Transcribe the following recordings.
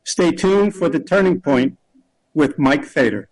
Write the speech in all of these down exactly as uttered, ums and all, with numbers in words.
Stay tuned for The Turning Point with Mike Fader.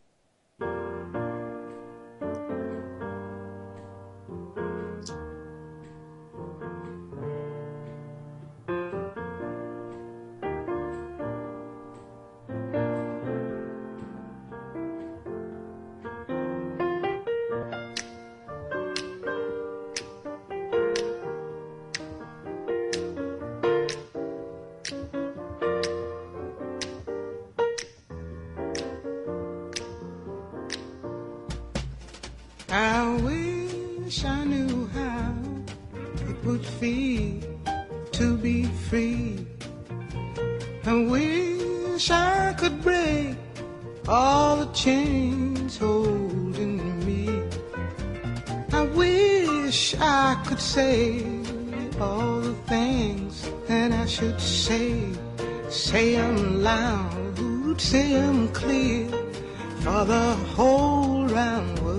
I wish I knew how it would feel to be free. I wish I could break all the chains holding me. I wish I could say all the things that I should say. Say them loud, say them clear for the whole round world.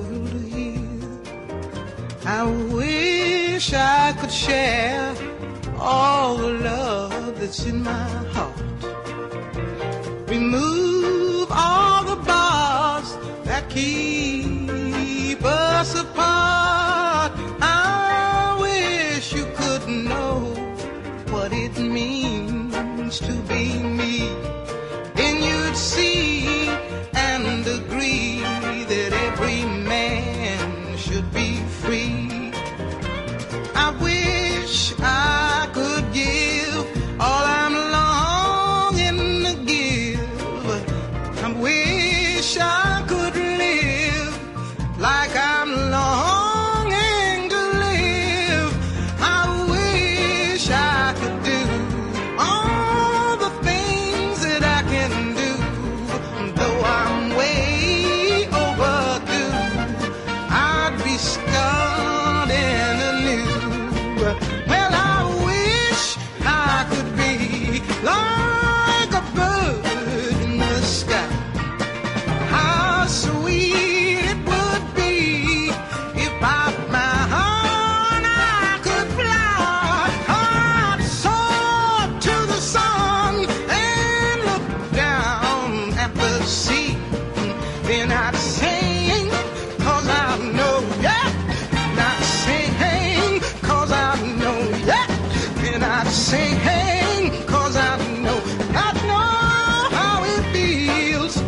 I wish I could share all the love that's in my heart. Remove all the bars that keep us apart. I wish you could know what it means to be me. Then you'd see and agree that every man should be free. I wish I could give all I'm longing to give. I wish I could live like I'm longing to live. I wish I could do all the things that I can do. Though I'm way overdue, I'd be starting anew. Well, I wish I could be like a bird in the sky. How sweet it would be if by my heart I could fly. I'd soar to the sun and look down at the sea. Then I'd sing, 'cause I know, yeah. Not sing, 'cause I know, yeah. Then I'd sing, 'cause I know, I know how it feels.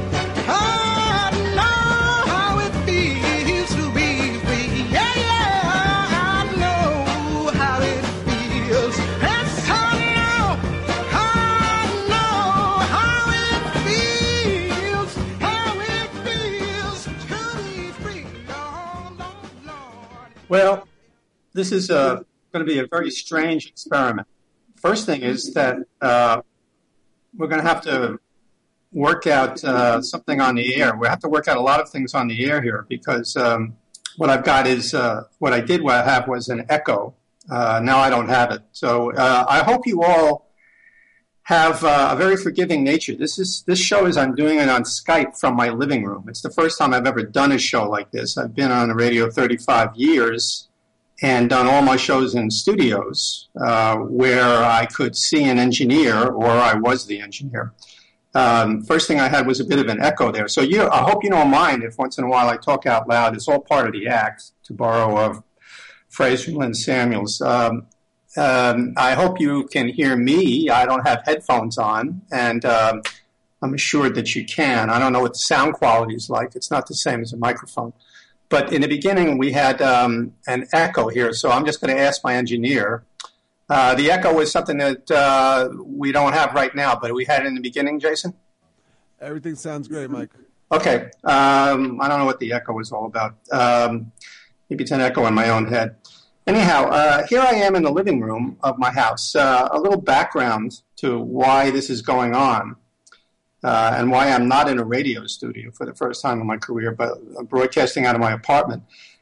I know how it feels to be free. Yeah, yeah, I know how it feels. Yes, I know, I know how it feels, how it feels to be free. Oh, Lord, Lord. Well, this is uh, going to be a very strange experiment. First thing is that uh, we're going to have to work out uh, something on the air. We have to work out a lot of things on the air here because um, what I've got is, uh, what I did have was an echo. Uh, now I don't have it. So uh, I hope you all have uh, a very forgiving nature. This is this show is I'm doing it on Skype from my living room. It's the first time I've ever done a show like this. I've been on the radio thirty-five years and done all my shows in studios uh, where I could see an engineer, or I was the engineer. Um, first thing I had was a bit of an echo there. So you, I hope you don't mind if once in a while I talk out loud. It's all part of the act, to borrow a phrase from Lynn Samuels. Um, um, I hope you can hear me. I don't have headphones on, and um, I'm assured that you can. I don't know what the sound quality is like. It's not the same as a microphone. But in the beginning, we had um, an echo here, so I'm just going to ask my engineer. Uh, the echo is something that uh, we don't have right now, but we had it in the beginning, Jason? Everything sounds great, Mike. Okay. Um, I don't know what the echo is all about. Um, maybe it's an echo in my own head. Anyhow, uh, here I am in the living room of my house. Uh, a little background to why this is going on. Uh, and why I'm not in a radio studio for the first time in my career, but broadcasting out of my apartment.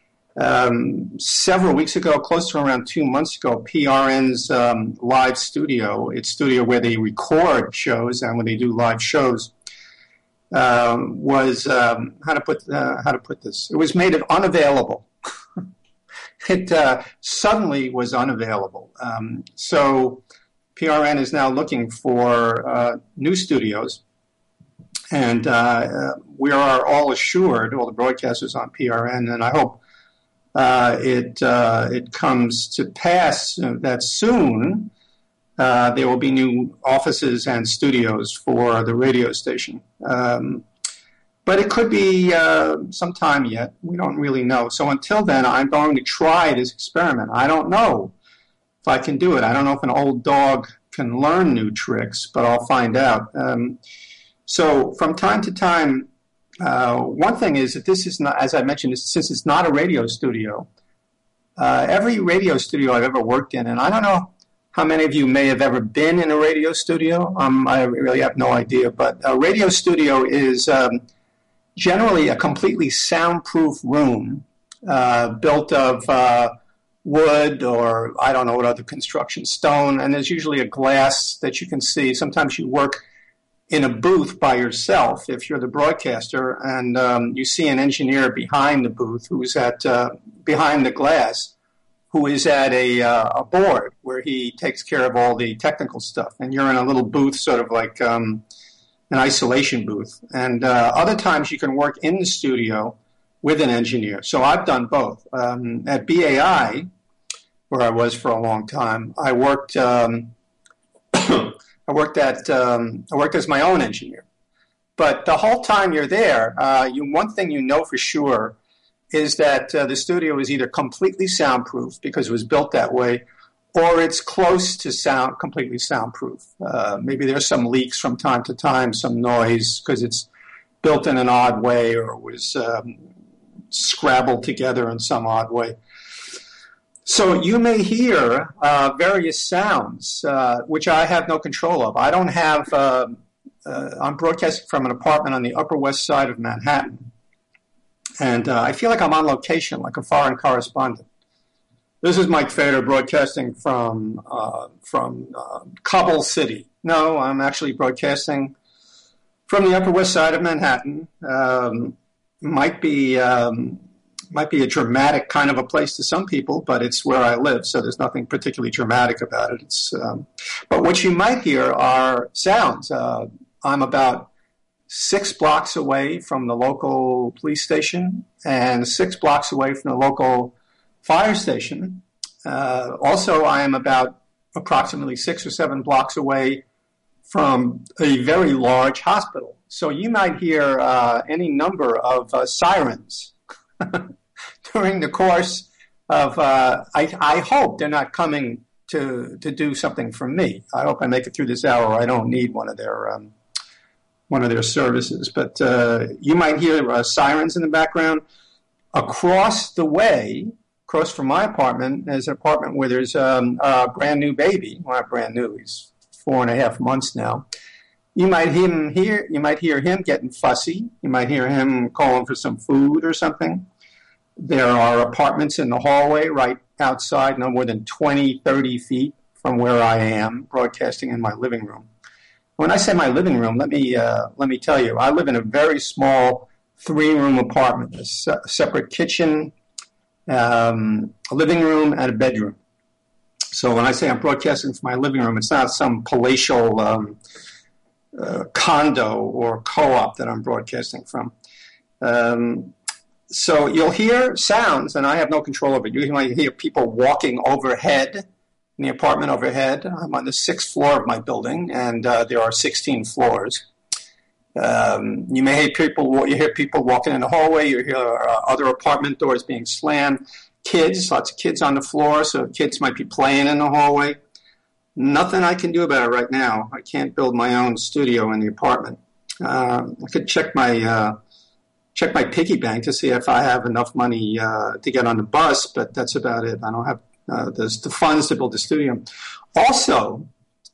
Um, several weeks ago, close to around two months ago, P R N's um, live studio, it's studio where they record shows and when they do live shows, um, was um, how to put uh, how to put this? It was made it unavailable. It uh, suddenly was unavailable. Um, so P R N is now looking for uh, new studios, and uh, we are all assured, all the broadcasters on P R N, and I hope uh, it uh, it comes to pass that soon uh, there will be new offices and studios for the radio station. Um, but it could be uh, some time yet. We don't really know. So until then, I'm going to try this experiment. I don't know if I can do it. I don't know if an old dog can learn new tricks, but I'll find out. Um, so from time to time, uh, one thing is that this is not, as I mentioned, since it's not a radio studio, uh, every radio studio I've ever worked in, and I don't know how many of you may have ever been in a radio studio. Um, I really have no idea, but a radio studio is um, generally a completely soundproof room uh, built of uh, wood or I don't know what other construction, stone, and there's usually a glass that you can see. Sometimes you work in a booth by yourself if you're the broadcaster, and um, you see an engineer behind the booth who's at uh, behind the glass, who is at a, uh, a board where he takes care of all the technical stuff, and you're in a little booth, sort of like um, an isolation booth. And uh, other times you can work in the studio with an engineer. So I've done both. Um, at B A I, where I was for a long time, I worked. Um, I worked at. Um, I worked as my own engineer. But the whole time you're there, uh, you one thing you know for sure is that uh, the studio is either completely soundproof because it was built that way, or it's close to sound completely soundproof. Uh, maybe there's some leaks from time to time, some noise because it's built in an odd way or was um, scrabbled together in some odd way. So you may hear uh, various sounds, uh, which I have no control of. I don't have, uh, uh, I'm broadcasting from an apartment on the Upper West Side of Manhattan. And uh, I feel like I'm on location, like a foreign correspondent. This is Mike Fader broadcasting from uh, from uh, Cobble City. No, I'm actually broadcasting from the Upper West Side of Manhattan. Um, might be... Um, might be a dramatic kind of a place to some people, but it's where I live, so there's nothing particularly dramatic about it. It's, um, but what you might hear are sounds. Uh, I'm about six blocks away from the local police station and six blocks away from the local fire station. Uh, also, I am about approximately six or seven blocks away from a very large hospital. So you might hear uh, any number of uh, sirens during the course of, uh, I, I hope they're not coming to to do something for me. I hope I make it through this hour. I don't need one of their um, one of their services. But uh, you might hear uh, sirens in the background. Across the way, across from my apartment, there's an apartment where there's um, a brand new baby. Well, not brand new. He's four and a half months now. You might hear him hear. You might hear him getting fussy. You might hear him calling for some food or something. There are apartments in the hallway right outside, no more than twenty, thirty feet from where I am, broadcasting in my living room. When I say my living room, let me uh, let me tell you, I live in a very small three-room apartment, a se- separate kitchen, um, a living room, and a bedroom. So when I say I'm broadcasting from my living room, it's not some palatial um, uh, condo or co-op that I'm broadcasting from. Um, So you'll hear sounds, and I have no control over it. You might hear people walking overhead in the apartment overhead. I'm on the sixth floor of my building, and uh, there are sixteen floors. Um, you may hear people. You hear people walking in the hallway. You hear uh, other apartment doors being slammed. Kids, lots of kids on the floor, so kids might be playing in the hallway. Nothing I can do about it right now. I can't build my own studio in the apartment. Uh, I could check my. Uh, check my piggy bank to see if I have enough money uh, to get on the bus, but that's about it. I don't have uh, the, the funds to build a studio. Also,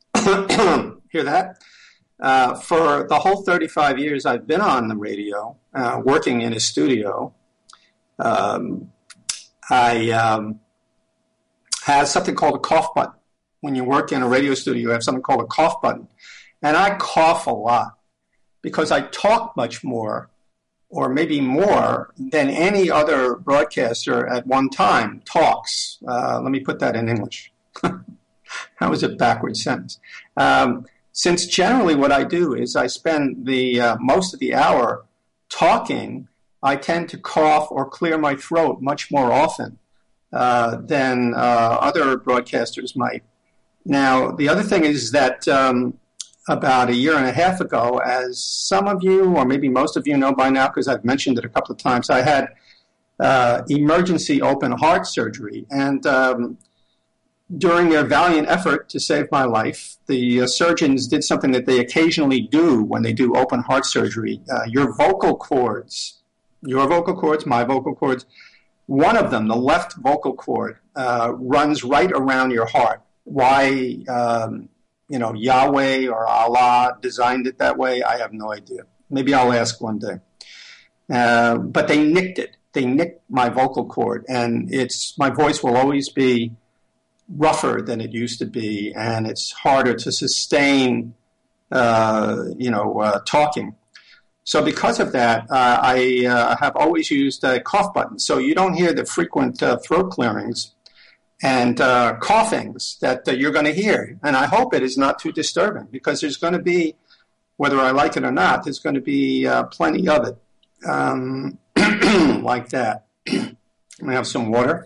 hear that? Uh, for the whole thirty-five years I've been on the radio, uh, working in a studio, um, I um, have something called a cough button. When you work in a radio studio, you have something called a cough button. And I cough a lot because I talk much more, or maybe more, than any other broadcaster at one time talks. Uh, let me put that in English. That was a backwards sentence. Um, since generally what I do is I spend the uh, most of the hour talking, I tend to cough or clear my throat much more often uh, than uh, other broadcasters might. Now, the other thing is that um, about a year and a half ago, as some of you, or maybe most of you know by now, because I've mentioned it a couple of times, I had uh, emergency open heart surgery. And um, during their valiant effort to save my life, the uh, surgeons did something that they occasionally do when they do open heart surgery. Uh, your vocal cords, your vocal cords, my vocal cords, one of them, the left vocal cord, uh, runs right around your heart. Why, um, you know, Yahweh or Allah designed it that way, I have no idea. Maybe I'll ask one day. Uh, but they nicked it. They nicked my vocal cord, and it's my voice will always be rougher than it used to be, and it's harder to sustain, uh, you know, uh, talking. So because of that, uh, I uh, have always used a cough button, so you don't hear the frequent uh, throat clearings and uh, coughings that uh, you're going to hear. And I hope it is not too disturbing, because there's going to be, whether I like it or not, there's going to be uh, plenty of it um, like that. I'm going to have some water.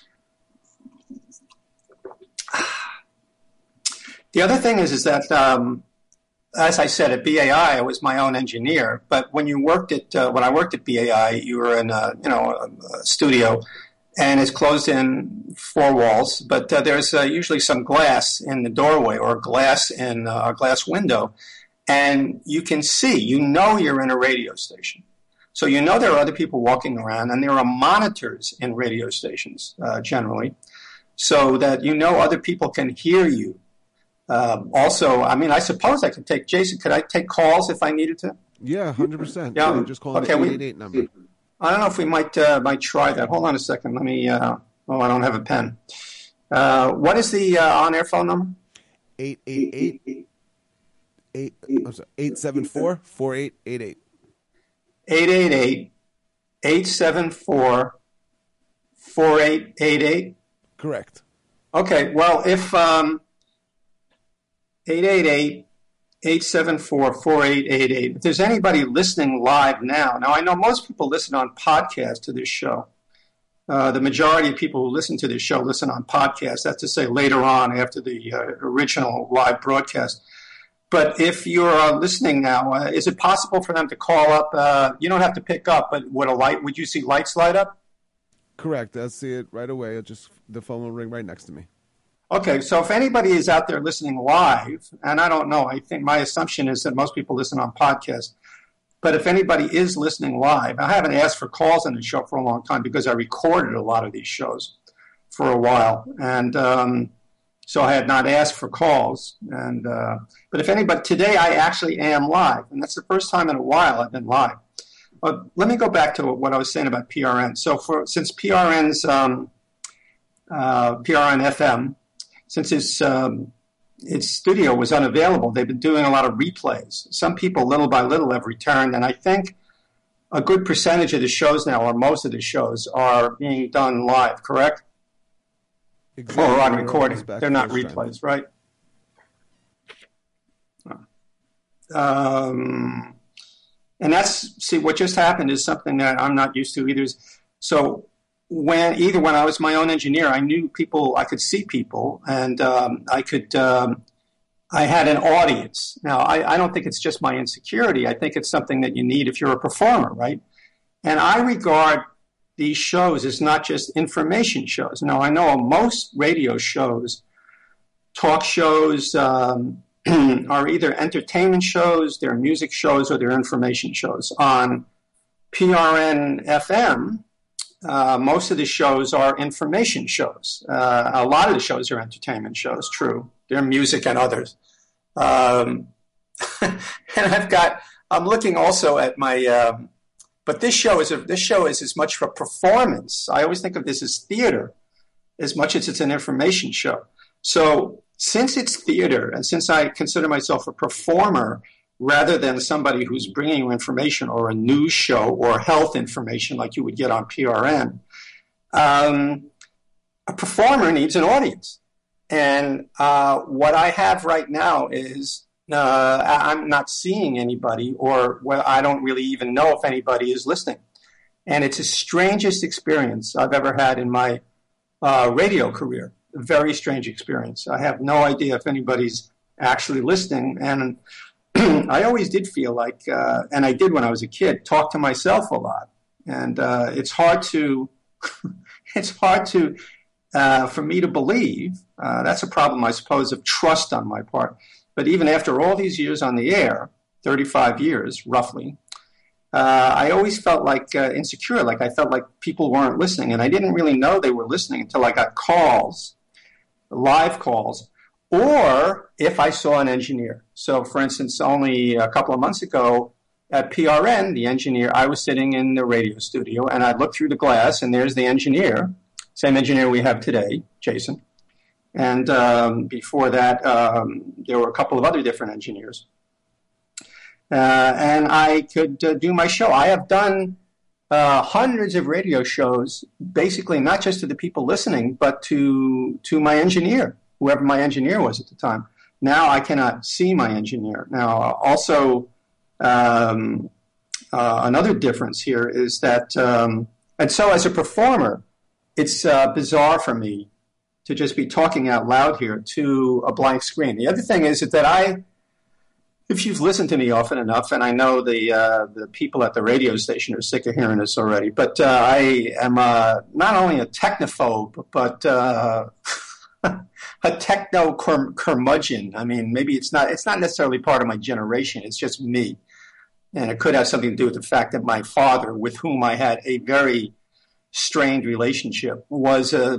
The other thing is, is that, um, as I said, at B A I, I was my own engineer. But when you worked at, uh, when I worked at B A I, you were in a, you know, a, a studio, and it's closed in four walls. But uh, there's uh, usually some glass in the doorway, or glass in uh, a glass window, and you can see, you know, you're in a radio station. So you know there are other people walking around, and there are monitors in radio stations uh, generally, so that you know other people can hear you. Um, also, I mean, I suppose I could take, Jason, could I take calls if I needed to? Yeah, one hundred percent. Yeah. yeah just call okay, the eight eight eight number. I don't know if we might uh, might try that. Hold on a second. Let me, uh, oh, I don't have a pen. Uh, what is the uh, on-air phone number? eight eight eight, eight, I'm sorry, eight seven four, four eight eight eight. eight eight eight, eight seven four, four eight eight eight? Correct. Okay, well, if... Um, eight eight eight, eight seven four, four eight eight eight. If there's anybody listening live now, now I know most people listen on podcast to this show. Uh, the majority of people who listen to this show listen on podcast. That's to say later on after the uh, original live broadcast. But if you're uh, listening now, uh, is it possible for them to call up? Uh, you don't have to pick up, but would a light? Would you see lights light up? Correct. I'll see it right away. It just the phone will ring right next to me. Okay, so if anybody is out there listening live, and I don't know, I think my assumption is that most people listen on podcasts, but if anybody is listening live, I haven't asked for calls on the show for a long time because I recorded a lot of these shows for a while, and um, so I had not asked for calls. And uh, but if anybody, today I actually am live, and that's the first time in a while I've been live. But let me go back to what I was saying about P R N. So for since P R N's um, uh, P R N F M, since its, um, its studio was unavailable, they've been doing a lot of replays. Some people, little by little, have returned, and I think a good percentage of the shows now, or most of the shows, are being done live, correct? Exactly. Or on recording. They're not replays, right? Um, and that's, see, what just happened is something that I'm not used to either. So when either when I was my own engineer, I knew people, I could see people, and um, I could, um, I had an audience. Now, I, I don't think it's just my insecurity. I think it's something that you need if you're a performer, right? And I regard these shows as not just information shows. Now, I know most radio shows, talk shows, um, are either entertainment shows, they're music shows, or they're information shows. On P R N F M, Uh, most of the shows are information shows. Uh, a lot of the shows are entertainment shows, true. They're music and others. Um, and I've got, I'm looking also at my, um, but this show is, a, this show is as much for performance. I always think of this as theater as much as it's an information show. So since it's theater, and since I consider myself a performer, rather than somebody who's bringing you information or a news show or health information like you would get on P R N, um, a performer needs an audience. And uh, what I have right now is uh, I'm not seeing anybody, or well, I don't really even know if anybody is listening. And it's the strangest experience I've ever had in my uh, radio career. A very strange experience. I have no idea if anybody's actually listening. And I always did feel like, uh, and I did when I was a kid, talk to myself a lot. And uh, it's hard to, it's hard to, uh, for me to believe. Uh, that's a problem, I suppose, of trust on my part. But even after all these years on the air, thirty-five years roughly, uh, I always felt like uh, insecure, like I felt like people weren't listening. And I didn't really know they were listening until I got calls, live calls, or if I saw an engineer. So, for instance, only a couple of months ago at P R N, the engineer, I was sitting in the radio studio, and I looked through the glass, and there's the engineer, same engineer we have today, Jason. And um, before that, um, there were a couple of other different engineers. Uh, and I could uh, do my show. I have done uh, hundreds of radio shows, basically not just to the people listening, but to to my engineer, whoever my engineer was at the time. Now I cannot see my engineer. Now, also, um, uh, another difference here is that, um, and so as a performer, it's uh, bizarre for me to just be talking out loud here to a blank screen. The other thing is that I, if you've listened to me often enough, and I know the uh, the people at the radio station are sick of hearing this already, but uh, I am uh, not only a technophobe, but uh, a techno curmudgeon. I mean, maybe it's not it's not necessarily part of my generation. It's just me. And it could have something to do with the fact that my father, with whom I had a very strained relationship, was a,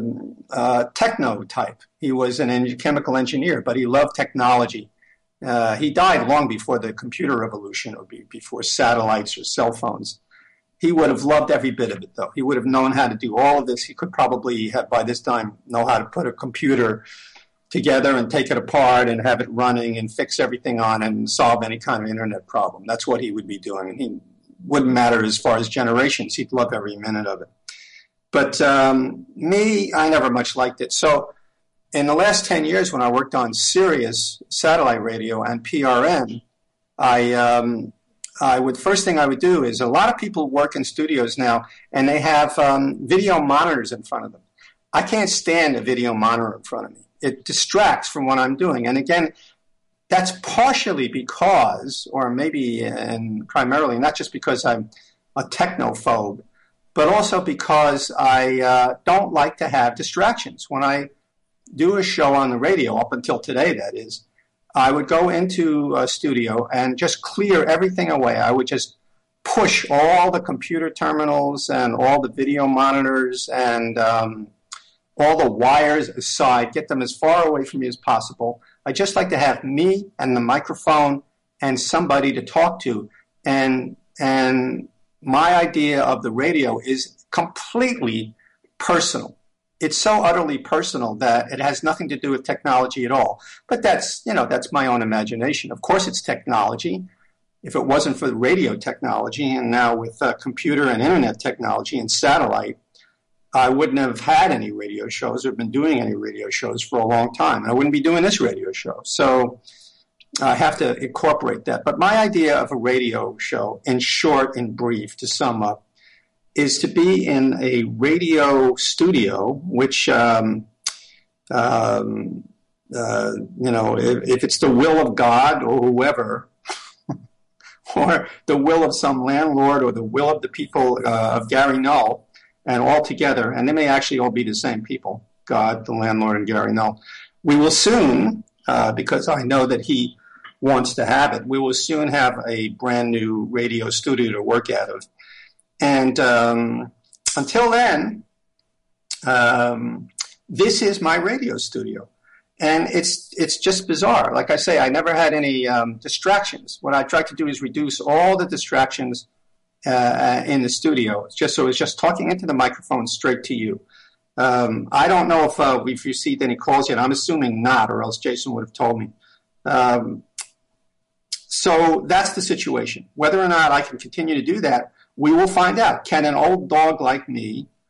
a techno type. He was an en- chemical engineer, but he loved technology. Uh, he died long before the computer revolution, or be, before satellites or cell phones. He would have loved every bit of it, though. He would have known how to do all of this. He could probably have, by this time, know how to put a computer together and take it apart and have it running and fix everything on it and solve any kind of internet problem. That's what he would be doing. And he wouldn't matter as far as generations. He'd love every minute of it. But um, me, I never much liked it. So in the last ten years, when I worked on Sirius satellite radio and P R N, I, um, I would first thing I would do is a lot of people work in studios now, and they have um, video monitors in front of them. I can't stand a video monitor in front of me. It distracts from what I'm doing. And again, that's partially because, or maybe and primarily, not just because I'm a technophobe, but also because I uh, don't like to have distractions. When I do a show on the radio, up until today, that is, I would go into a studio and just clear everything away. I would just push all the computer terminals and all the video monitors and um, all the wires aside, get them as far away from me as possible. I just like to have me and the microphone and somebody to talk to. And and my idea of the radio is completely personal. It's so utterly personal that it has nothing to do with technology at all. But that's, you know, that's my own imagination. Of course it's technology. If it wasn't for the radio technology, and now with uh, computer and internet technology and satellite, I wouldn't have had any radio shows or been doing any radio shows for a long time. And I wouldn't be doing this radio show. So I have to incorporate that. But my idea of a radio show, in short and brief, to sum up, is to be in a radio studio, which, um, um, uh, you know, if, if it's the will of God or whoever, or the will of some landlord or the will of the people uh, of Gary Null, and all together, and they may actually all be the same people, God, the landlord, and Gary Null, we will soon, uh, because I know that he wants to have it, we will soon have a brand new radio studio to work out of. And um, until then, um, this is my radio studio. And it's it's just bizarre. Like I say, I never had any um, distractions. What I try to do is reduce all the distractions uh, in the studio. It's just so it's just talking into the microphone straight to you. Um, I don't know if uh, we've received any calls yet. I'm assuming not, or else Jason would have told me. Um, so that's the situation. Whether or not I can continue to do that, we will find out. Can an old dog like me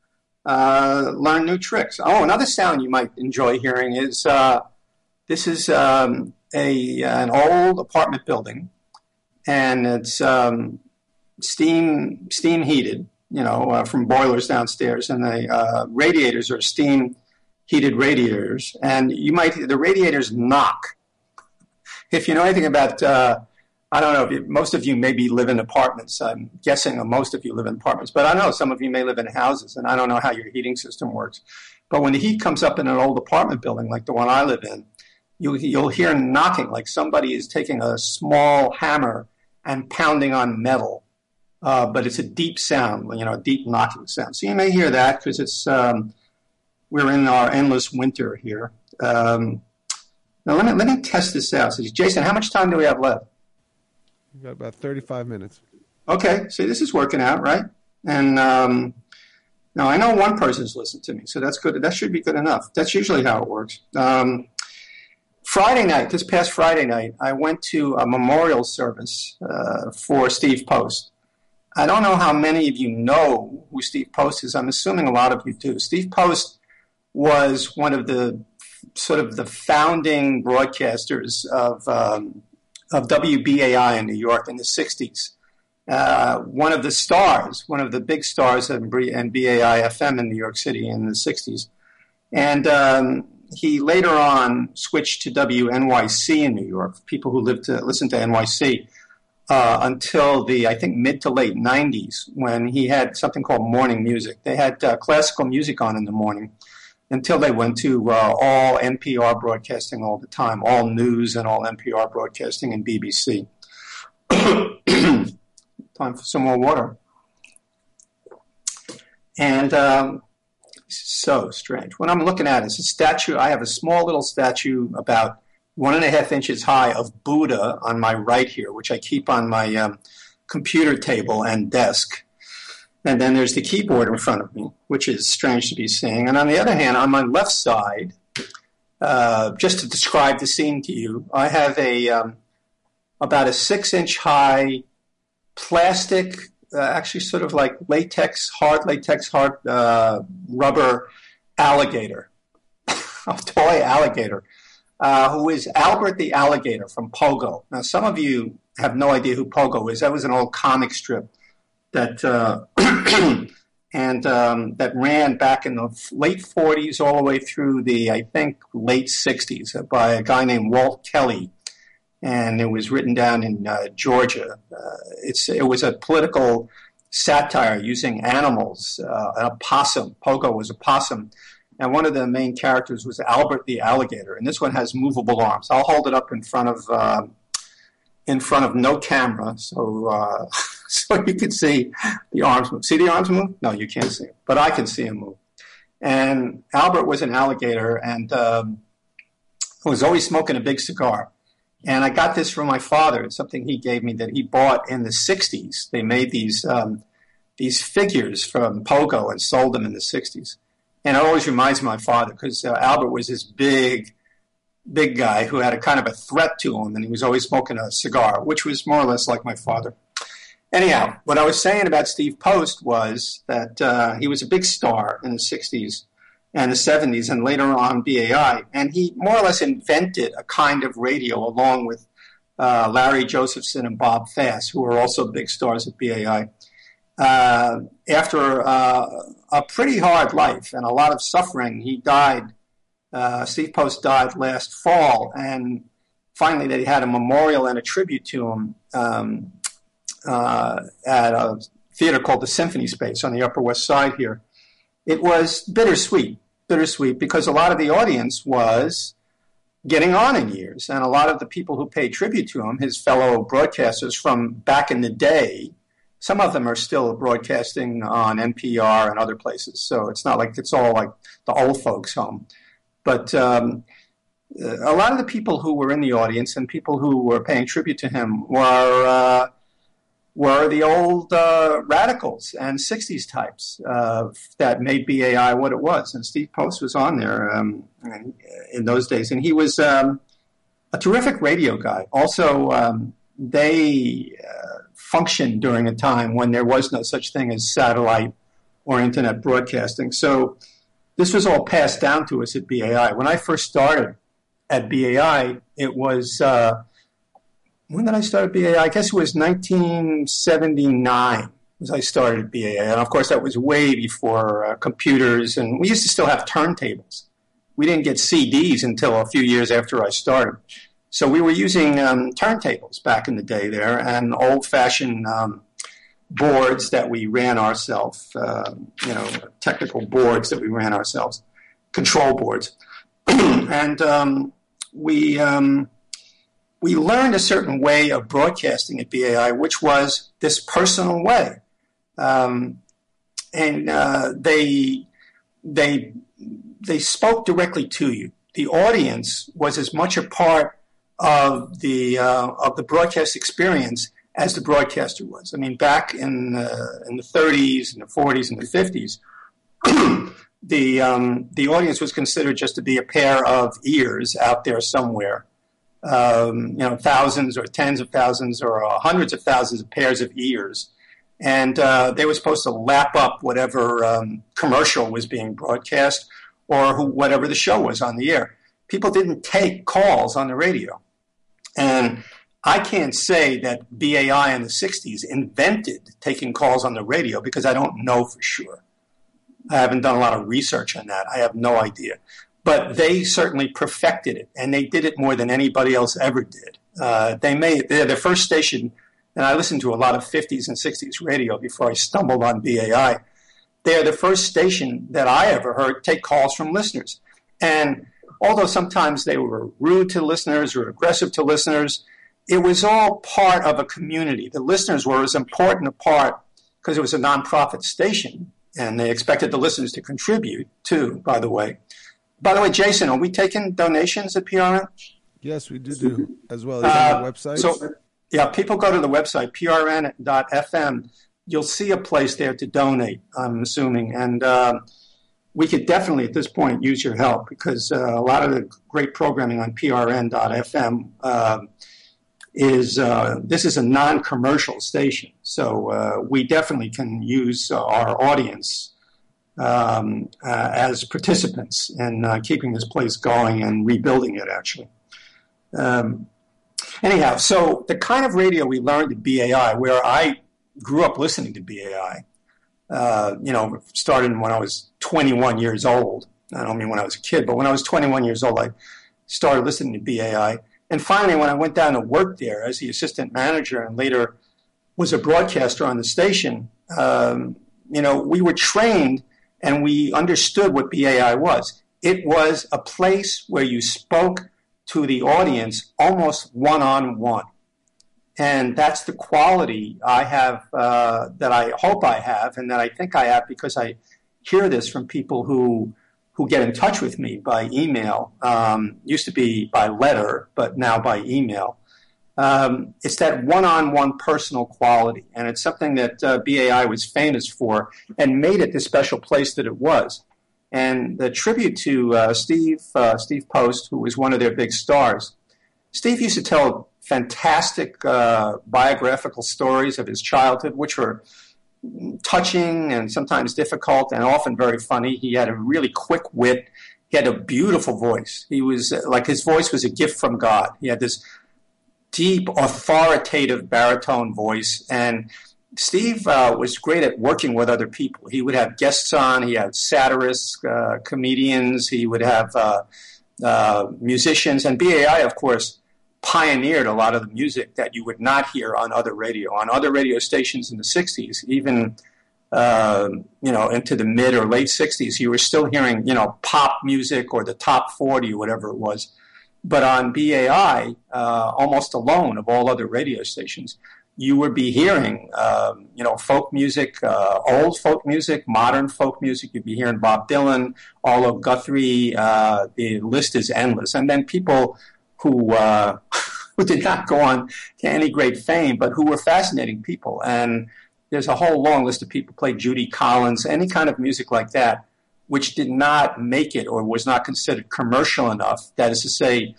uh, learn new tricks. Oh, another sound you might enjoy hearing is uh, this is um, a an old apartment building, and it's um, steam steam heated, you know, uh, from boilers downstairs, and the uh, radiators are steam heated radiators, and you might the radiators knock. If you know anything about, uh, I don't know, if you, most of you maybe live in apartments. I'm guessing most of you live in apartments, but I know some of you may live in houses, and I don't know how your heating system works. But when the heat comes up in an old apartment building like the one I live in, you, you'll hear knocking, like somebody is taking a small hammer and pounding on metal. Uh, but it's a deep sound, you know, a deep knocking sound. So you may hear that because it's um, we're in our endless winter here. Um, now let me let me test this out. So, Jason, how much time do we have left? We've got about thirty-five minutes. Okay, see, this is working out, right? And um, now I know one person's listened to me, so that's good. That should be good enough. That's usually how it works. Um, Friday night, this past Friday night, I went to a memorial service uh, for Steve Post. I don't know how many of you know who Steve Post is. I'm assuming a lot of you do. Steve Post was one of the sort of the founding broadcasters of um, of W B A I in New York in the sixties. Uh, one of the stars, one of the big stars in B A I F M in New York City in the sixties. And um, he later on switched to W N Y C in New York, people who lived to listen to N Y C. Uh, until the, I think, mid to late nineties, when he had something called morning music. They had uh, classical music on in the morning until they went to uh, all N P R broadcasting all the time, all news and all N P R broadcasting and B B C. Time for some more water. And um, so strange. What I'm looking at is a statue. I have a small little statue about one and a half inches high of Buddha on my right here, which I keep on my um, computer table and desk. And then there's the keyboard in front of me, which is strange to be seeing. And on the other hand, on my left side, uh, just to describe the scene to you, I have a um, about a six-inch high plastic, uh, actually sort of like latex, hard latex, hard uh, rubber alligator, a toy alligator. Uh, who is Albert the Alligator from Pogo. Now, some of you have no idea who Pogo is. That was an old comic strip that uh, and um, that ran back in the late forties all the way through the, I think, late sixties by a guy named Walt Kelly. And it was written down in uh, Georgia. Uh, it's It was a political satire using animals, uh, a possum. Pogo was a possum. And one of the main characters was Albert the Alligator, and this one has movable arms. I'll hold it up in front of uh, in front of no camera, so uh, so you can see the arms move. See the arms move? No, you can't see it, but I can see him move. And Albert was an alligator, and um, was always smoking a big cigar. And I got this from my father. It's something he gave me that he bought in the sixties. They made these um, these figures from Pogo and sold them in the sixties. And it always reminds me of my father because uh, Albert was this big, big guy who had a kind of a threat to him, and he was always smoking a cigar, which was more or less like my father. Anyhow, what I was saying about Steve Post was that uh, he was a big star in the sixties and the seventies and later on B A I, and he more or less invented a kind of radio along with uh, Larry Josephson and Bob Fass, who were also big stars at B A I. Uh, after uh, a pretty hard life and a lot of suffering, he died. Uh, Steve Post died last fall, and finally they had a memorial and a tribute to him um, uh, at a theater called the Symphony Space on the Upper West Side here. It was bittersweet, bittersweet because a lot of the audience was getting on in years, and a lot of the people who paid tribute to him, his fellow broadcasters from back in the day, some of them are still broadcasting on N P R and other places, so it's not like it's all like the old folks' home. But um, a lot of the people who were in the audience and people who were paying tribute to him were uh, were the old uh, radicals and sixties types uh, that made B A I what it was. And Steve Post was on there um, in those days, and he was um, a terrific radio guy. Also, um, they... Uh, functioned during a time when there was no such thing as satellite or internet broadcasting. So this was all passed down to us at B A I. When I first started at B A I, it was, uh, when did I start at B A I? I guess it was nineteen seventy-nine was I started at B A I. And of course, that was way before uh, computers. And we used to still have turntables. We didn't get C Ds until a few years after I started. So we were using um, turntables back in the day there, and old-fashioned um, boards that we ran ourselves, uh, you know, technical boards that we ran ourselves, control boards. and um, we um, we learned a certain way of broadcasting at B A I, which was this personal way. Um, and uh, they they they spoke directly to you. The audience was as much a part of the uh, of the broadcast experience as the broadcaster was. I mean, back in the, in the thirties and the forties and the fifties, the um, the audience was considered just to be a pair of ears out there somewhere. Um, you know, thousands or tens of thousands or uh, hundreds of thousands of pairs of ears. And uh, they were supposed to lap up whatever um, commercial was being broadcast or who, whatever the show was on the air. People didn't take calls on the radio. And I can't say that B A I in the sixties invented taking calls on the radio because I don't know for sure. I haven't done a lot of research on that. I have no idea. But they certainly perfected it, and they did it more than anybody else ever did. Uh, they made they're the first station, and I listened to a lot of fifties and sixties radio before I stumbled on B A I. They're the first station that I ever heard take calls from listeners. And although sometimes they were rude to listeners or aggressive to listeners, it was all part of a community. The listeners were as important a part because it was a nonprofit station, and they expected the listeners to contribute too, by the way. By the way, Jason, are we taking donations at P R N? Yes, we do do as well. Is Uh, on the website? So, yeah, people go to the website, P R N dot F M. You'll see a place there to donate, I'm assuming. And uh, we could definitely, at this point, use your help because uh, a lot of the great programming on P R N dot F M uh, is, uh, this is a non-commercial station. So uh, we definitely can use uh, our audience Um, uh, as participants in uh, keeping this place going and rebuilding it, actually. Um, anyhow, so the kind of radio we learned at B A I, where I grew up listening to B A I, uh, you know, started when I was twenty-one years old. I don't mean when I was a kid, but when I was twenty-one years old, I started listening to B A I. And finally, when I went down to work there as the assistant manager and later was a broadcaster on the station, um, you know, we were trained and we understood what B A I was. It was a place where you spoke to the audience almost one-on-one. And that's the quality I have, uh, that I hope I have, and that I think I have because I hear this from people who who get in touch with me by email. Um, used to be by letter, but now by email. Um, it's that one-on-one personal quality, and it's something that uh, B A I was famous for and made it the special place that it was. And the tribute to uh, Steve uh, Steve Post, who was one of their big stars, Steve used to tell fantastic uh, biographical stories of his childhood, which were touching and sometimes difficult and often very funny. He had a really quick wit. He had a beautiful voice. He was like his voice was a gift from God. He had this deep, authoritative baritone voice. And Steve uh, was great at working with other people. He would have guests on. He had satirists, uh, comedians. He would have uh, uh, musicians. And B A I, of course, pioneered a lot of the music that you would not hear on other radio. On other radio stations in the sixties, even uh, you know, into the mid or late sixties, you were still hearing, you know, pop music or the top forty or whatever it was. But on B A I, uh, almost alone of all other radio stations, you would be hearing, um, you know, folk music, uh, old folk music, modern folk music. You'd be hearing Bob Dylan, Arlo Guthrie. Uh, the list is endless. And then people who uh, who did not go on to any great fame, but who were fascinating people. And there's a whole long list of people who played Judy Collins, any kind of music like that, which did not make it or was not considered commercial enough. That is to say,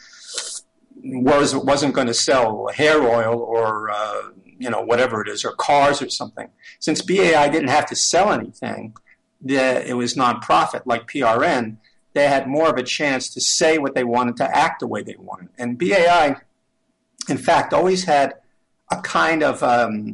was, wasn't going to sell hair oil or, uh, you know, whatever it is, or cars or something. Since B A I didn't have to sell anything, the, it was nonprofit like P R N, they had more of a chance to say what they wanted, to act the way they wanted. And B A I, in fact, always had a kind of um,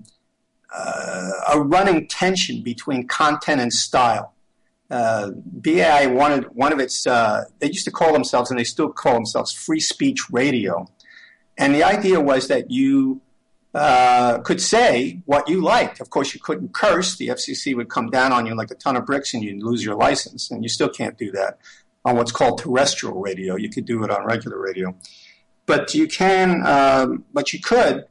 uh, a running tension between content and style. Uh, B A I wanted one of its, uh, they used to call themselves, and they still call themselves, free speech radio. And the idea was that you uh, could say what you liked. Of course, you couldn't curse. The F C C would come down on you like a ton of bricks and you'd lose your license. And you still can't do that on what's called terrestrial radio. You could do it on regular radio. But you can, um, but you could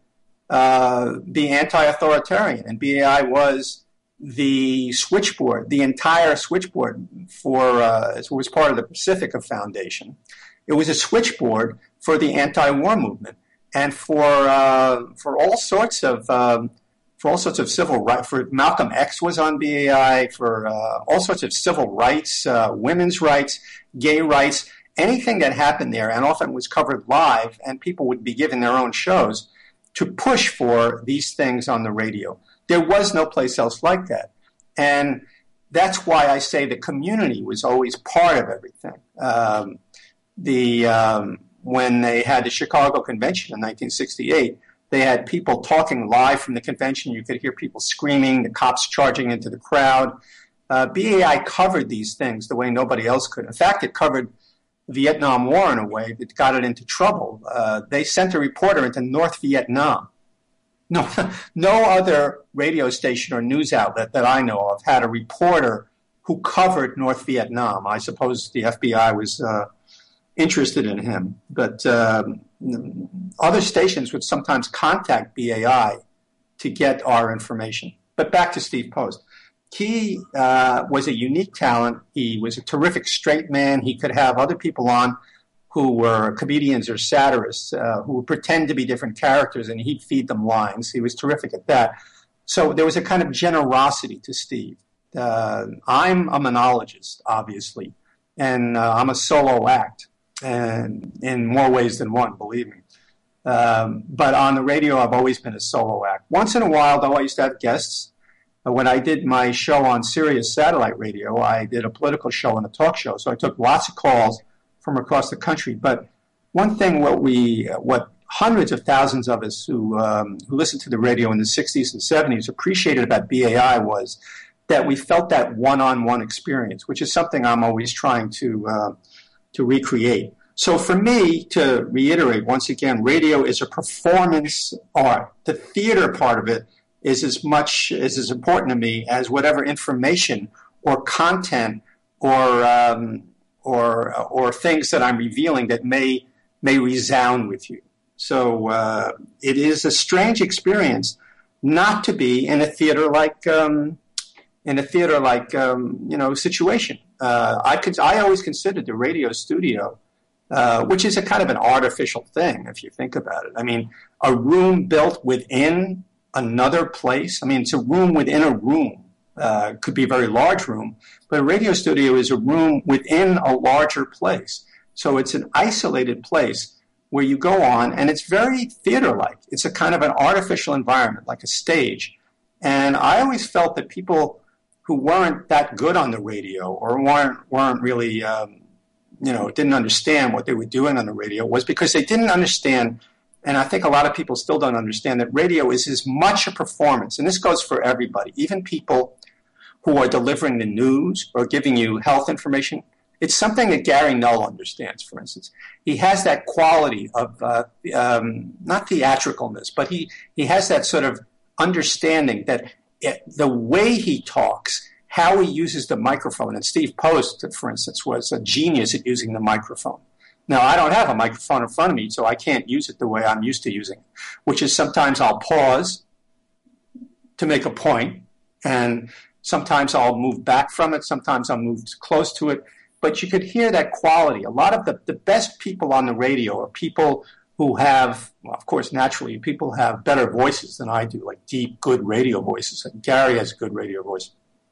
uh, be anti-authoritarian. And B A I was the switchboard, the entire switchboard for, uh, it was part of the Pacifica Foundation. It was a switchboard for the anti-war movement and for uh, for all sorts of um, for all sorts of civil rights. For Malcolm X was on B A I, for uh, all sorts of civil rights, uh, women's rights, gay rights, anything that happened there, and often was covered live, and people would be given their own shows to push for these things on the radio. There was no place else like that. And that's why I say the community was always part of everything. Um, the um, when they had the Chicago Convention in nineteen sixty-eight, they had people talking live from the convention. You could hear people screaming, the cops charging into the crowd. Uh, B A I covered these things the way nobody else could. In fact, it covered the Vietnam War in a way that got it into trouble. Uh, they sent a reporter into North Vietnam. No, no other radio station or news outlet that I know of had a reporter who covered North Vietnam. I suppose the F B I was uh, interested in him, but um, other stations would sometimes contact B A I to get our information. But back to Steve Post. He uh, was a unique talent. He was a terrific straight man. He could have other people on who were comedians or satirists uh, who would pretend to be different characters, and he'd feed them lines. He was terrific at that. So there was a kind of generosity to Steve. Uh, I'm a monologist, obviously, and uh, I'm a solo act, and in more ways than one, believe me. Um, but on the radio, I've always been a solo act. Once in a while, though, I used to have guests. When I did my show on Sirius Satellite Radio, I did a political show and a talk show. So I took lots of calls from across the country. But one thing, what we, what hundreds of thousands of us who um, who listened to the radio in the sixties and seventies appreciated about B A I was that we felt that one-on-one experience, which is something I'm always trying to uh, to recreate. So for me, to reiterate once again, radio is a performance art. The theater part of it is as much, is as important to me as whatever information or content or um, or or things that I'm revealing that may may resound with you. So uh, it is a strange experience not to be in a theater like um, in a theater like um, you know situation. Uh, I could I always considered the radio studio, uh, which is a kind of an artificial thing if you think about it. I mean, a room built within another place. I mean, it's a room within a room. Uh, could be a very large room, but a radio studio is a room within a larger place. So it's an isolated place where you go on, and it's very theater-like. It's a kind of an artificial environment, like a stage. And I always felt that people who weren't that good on the radio or weren't weren't really, um, you know, didn't understand what they were doing on the radio was because they didn't understand. And I think a lot of people still don't understand that radio is as much a performance, and this goes for everybody, even people who are delivering the news or giving you health information. It's something that Gary Null understands, for instance. He has that quality of, uh, um, not theatricalness, but he, he has that sort of understanding that it, the way he talks, how he uses the microphone, and Steve Post, for instance, was a genius at using the microphone. Now, I don't have a microphone in front of me, so I can't use it the way I'm used to using it, which is sometimes I'll pause to make a point, and sometimes I'll move back from it, sometimes I'll move close to it, but you could hear that quality. A lot of the, the best people on the radio are people who have, well, of course, naturally, people have better voices than I do, like deep, good radio voices. And Gary has a good radio voice.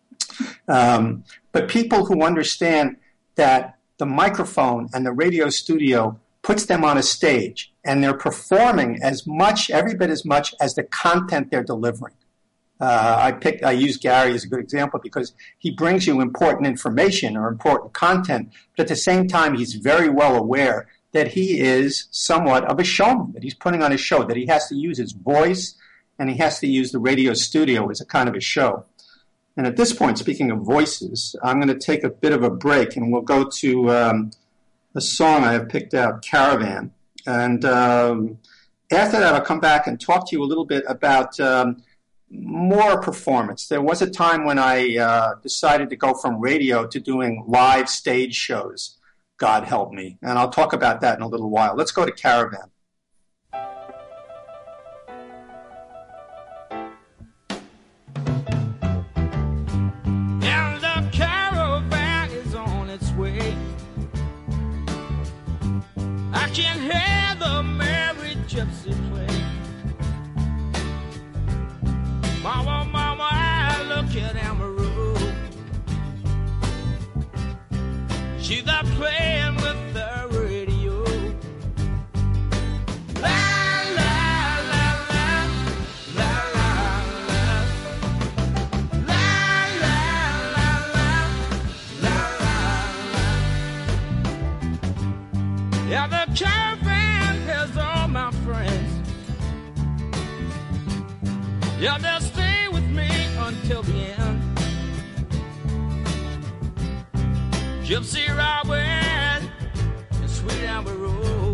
Um, but people who understand that the microphone and the radio studio puts them on a stage, and they're performing as much, every bit as much as the content they're delivering. Uh, I pick, I use Gary as a good example because he brings you important information or important content, but at the same time, he's very well aware that he is somewhat of a showman, that he's putting on a show, that he has to use his voice and he has to use the radio studio as a kind of a show. And at this point, speaking of voices, I'm going to take a bit of a break and we'll go to um, a song I have picked out, Caravan. And um, after that, I'll come back and talk to you a little bit about um, more performance. There was a time when I uh, decided to go from radio to doing live stage shows. God help me. And I'll talk about that in a little while. Let's go to Caravan. And the caravan is on its way. I can hear the merry gypsy play. Mama, mama, I look at Amaru. She's up playing with the radio. La, la, la, la, la, la, la. La, la, la, la, la, la, la. Yeah, the caravan has all my friends. Yeah, they'll stay with me until the end. Gypsy Robin and Sweet Amaru,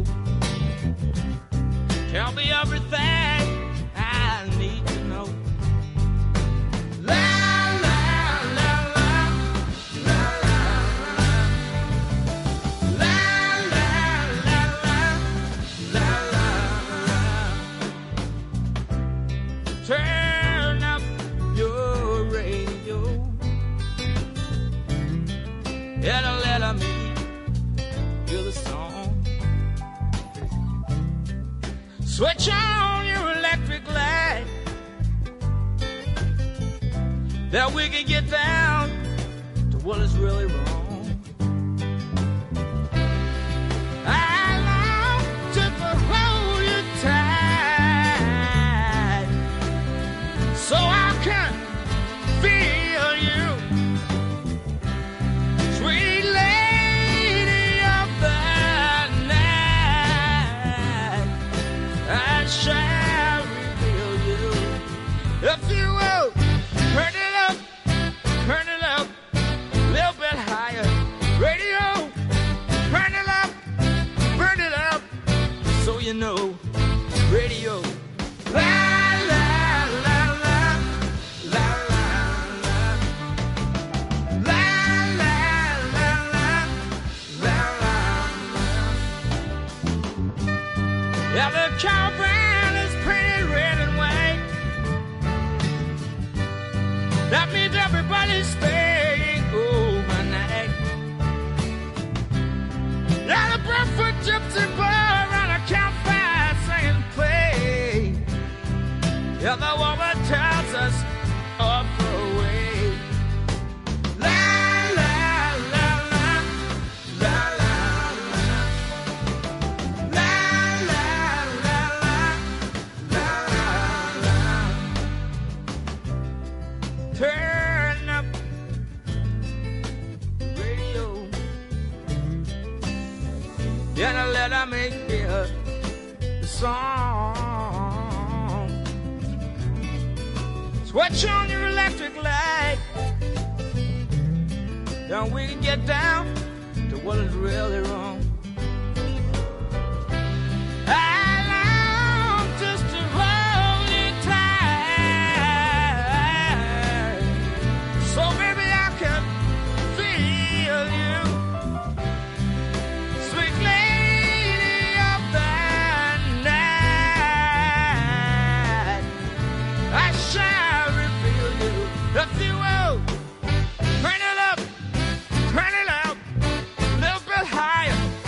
tell me everything I need to know. La, la, la, la, la, la, la, la, la, la, la, la. Turn up your radio. It'll let me hear the song. Switch on your electric light, that we can get down to what is really wrong. I long to hold you tight, so I can feel you. Sweet lady of the night, I shall reveal you. If you will, turn it up, turn it up, a little bit higher. Radio, turn it up, burn it up, so you know. Radio, la la la la, la la la, la la la la, la la la. Yeah, the caravan is painted red and white. That means everybody's staying overnight. Yeah, the barefoot gypsy boy around a campfire singing play. Yeah, the woman tells us off away. La la la la, la la la, la la la la, la la la. Turn up radio. Yeah, now let I make hear the song. Switch on your electric light, then we can get down to what is really wrong. I long just to hold you tight, so maybe I can feel you. Sweet lady of the night, I shall reveal you. If you will, turn it up, turn it up, a little bit higher.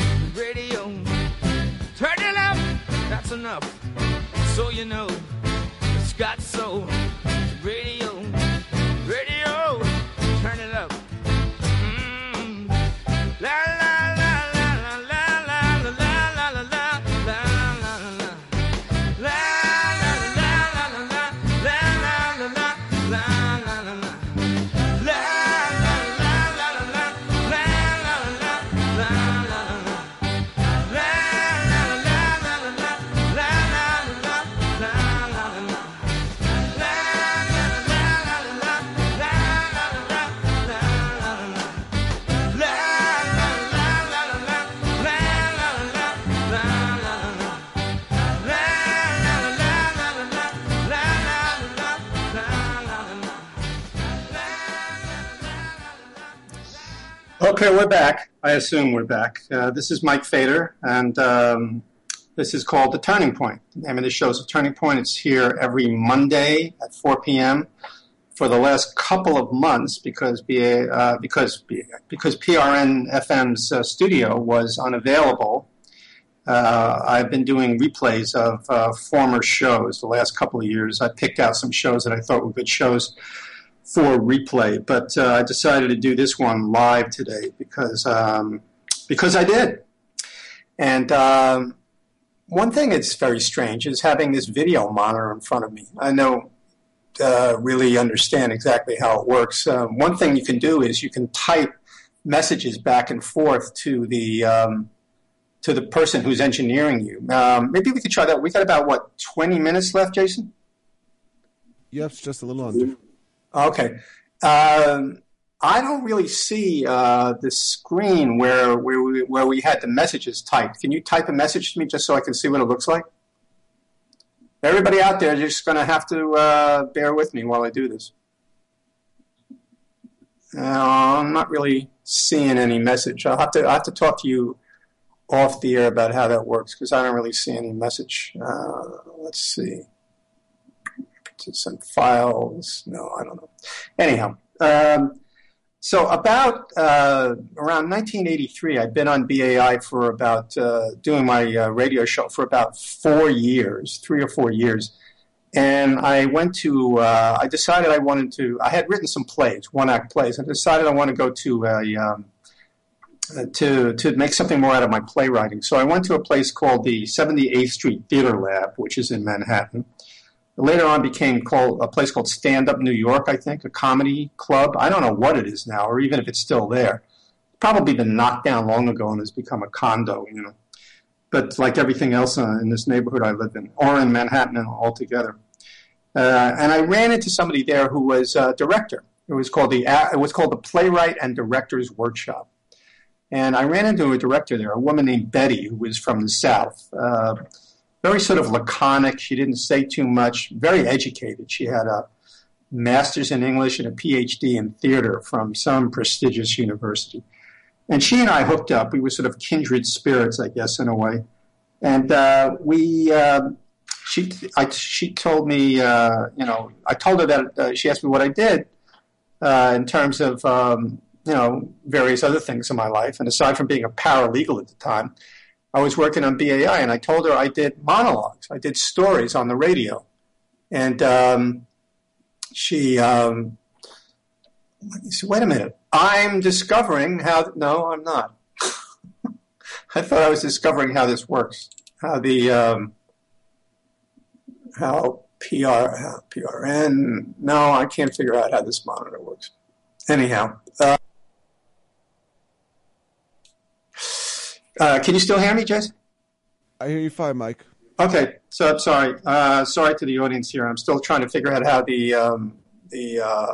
Okay, we're back. I assume we're back. Uh, this is Mike Fader, and um, this is called The Turning Point. The name of the show is The Turning Point. It's here every Monday at four p.m. for the last couple of months because B A, uh, because because P R N F M's uh, studio was unavailable. Uh, I've been doing replays of uh, former shows the last couple of years. I picked out some shows that I thought were good shows for replay, but uh, I decided to do this one live today because um, because I did. And um, one thing that's very strange is having this video monitor in front of me. I don't uh, really understand exactly how it works. Uh, one thing you can do is you can type messages back and forth to the um, to the person who's engineering you. Um, maybe we could try that. We got about, what, twenty minutes left, Jason? Yep, it's just a little under. Okay. Um, I don't really see uh, the screen where where we, where we had the messages typed. Can you type a message to me just so I can see what it looks like? Everybody out there, you're just going to have to uh, bear with me while I do this. Uh, I'm not really seeing any message. I'll have to I'll have to talk to you off the air about how that works because I don't really see any message. Uh, let's see. To some files. No, I don't know. Anyhow, um, so about uh, around nineteen eighty-three, I'd been on B A I for about, uh, doing my uh, radio show for about four years, three or four years. And I went to, uh, I decided I wanted to, I had written some plays, one-act plays. I decided I want to go to a, um, uh, to, to make something more out of my playwriting. So I went to a place called the seventy-eighth Street Theater Lab, which is in Manhattan. Later on became called a place called Stand Up New York, I think, a comedy club. I don't know what it is now, or even if it's still there. Probably been knocked down long ago and has become a condo, you know. But like everything else uh, in this neighborhood I live in, or in Manhattan altogether. Uh, and I ran into somebody there who was a director. It was called the it was called the Playwright and Directors Workshop. And I ran into a director there, a woman named Betty, who was from the South. Uh, Very sort of laconic. She didn't say too much. Very educated. She had a master's in English and a P H D in theater from some prestigious university. And she and I hooked up. We were sort of kindred spirits, I guess, in a way. And uh, we, uh, she, I, she told me, uh, you know, I told her that uh, she asked me what I did uh, in terms of, um, you know, various other things in my life. And aside from being a paralegal at the time, I was working on B A I, and I told her I did monologues. I did stories on the radio. And um, she, um, said, wait a minute, I'm discovering how, no, I'm not. I thought I was discovering how this works, how the, um, how P R, how P R N, no, I can't figure out how this monitor works. Anyhow. Uh, Uh, can you still hear me, Jason? I hear you fine, Mike. Okay, so I'm sorry. Uh, sorry to the audience here. I'm still trying to figure out how the um, the uh,